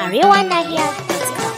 arewanahia.com.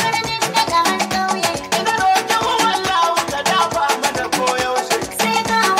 Sai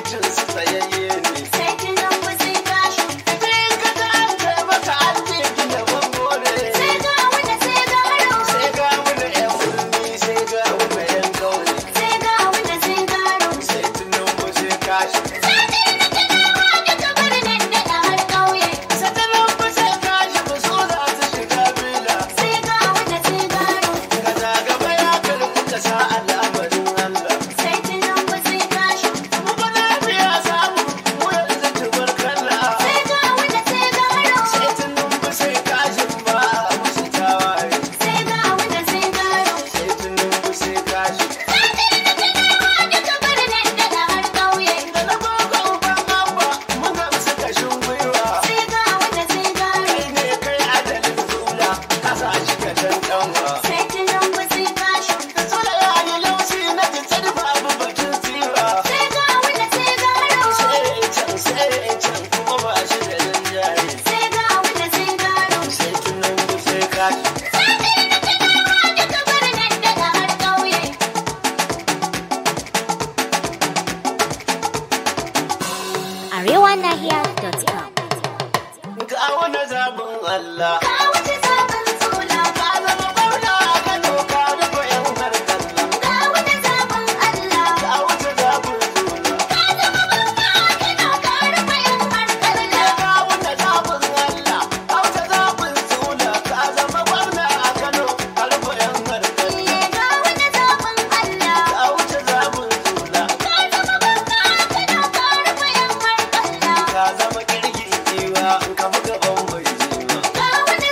shugabancin su tsayayye ne. Sai Tinubu sai gashi. Idan ka ta an kai maka an ce gina bango ne. Sai ga wanda sai garo. Sai ga wani 'yan birni sai ga wani 'yan ƙauye. Sai ga wanda sai garo. Sai Tinubu sai kashi. Sai Tinubu duka birnin da har ƙauye. Sai Tinubu sai kashi ba so za su shiga bila. Sai ga wanda sai garo. Ka zagaba ya karɓi ka sa al'amarin Allah. Sai Tinubu sai gashi. Mu ba lafiya samu mu yanzu tubarkalla. Sai ga wanda sai garo. Sai Tinubu sai kashin ba a musu tawaye. Sai ga wanda sai garo. Sai Tinubu sai kashi. Sai Tinubu duka birnin da har ƙauye. Da na gogo uban abba mun gamsu kashin gwiwa. Sai ga wanda sai garo. Kai ne kai adalin zula ka sa shi ka tantanwa. Sai Tinubu sai gashi. Zula ya yi laushi na jitsar babu batun tsiwa. Sai ga wanda sai garo. Sai can kuma ba shi da rinjaye. Sai ga wanda sai garo. Sai Tinubu sai kashi. Sai Tinubu duka birnin da har ƙauye. arewanahiya.com. Ga wani zaɓin Allah. Ka wuce zaɓen sola. Ka zama gwamna a Kano ka rufe 'yan harkalla. Ka wuce zaɓen Allah. Ka wuce zaɓin zula. Ka zama gwamna a Kano ka rufe 'yan harkalla. Ka wuce zaɓin Allah. Ka wuce zaɓin zula. Ka zama gwamna a Kano ka rufe 'yan harkalla. Ka wuce zaɓen Allah. Ka wuce zaɓin zula. Ka zama gwamna a Kano ka rufe 'yan harkalla. Ka zama kirgin giwa in ka buga ban bai jima. Ka wuce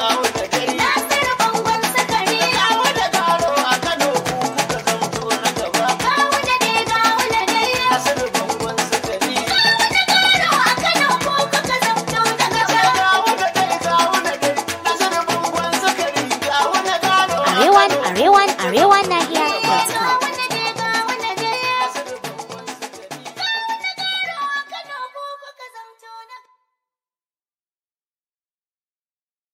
gawo da dai. Nasiru bangon sakari. Gawo da garo a Kano ku kuka zamto na gaba. Gawo da dai gawo da dai. Nasiru bangon sakari. Gawo da garo a Kano ko kuka zamto da gaba. Gawo da dai gawo da dai. Nasiru bangon sakari gawo da garo a Kano. Arewan Nahiya